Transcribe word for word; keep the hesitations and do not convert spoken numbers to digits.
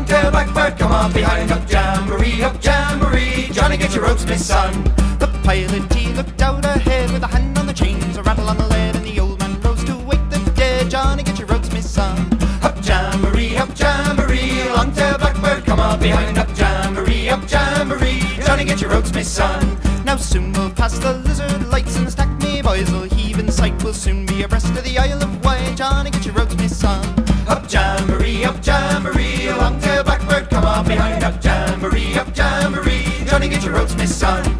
long-tailed blackbird, come on behind. Up jamboree, up jamboree, Johnny get your ropes, Miss Sun. The pilot he looked out ahead with a hand on the chains, a rattle on the lead, and the old man rose to wake the dead. Johnny get your ropes, Miss Sun. Up jamboree, up jamboree, long-tailed blackbird, come on behind. Up jamboree, up jamboree, Johnny get your ropes, Miss Sun. Now soon we'll pass the lizard lights, and the stack me boys will heave in sight. We'll soon be abreast of the Isle of Wight. Johnny get your ropes, Miss Sun. Up jamboree, up jamboree, long-tailed blackbird, come on behind. Up jamboree, up jamboree, Johnny get your ropes, Miss Sun.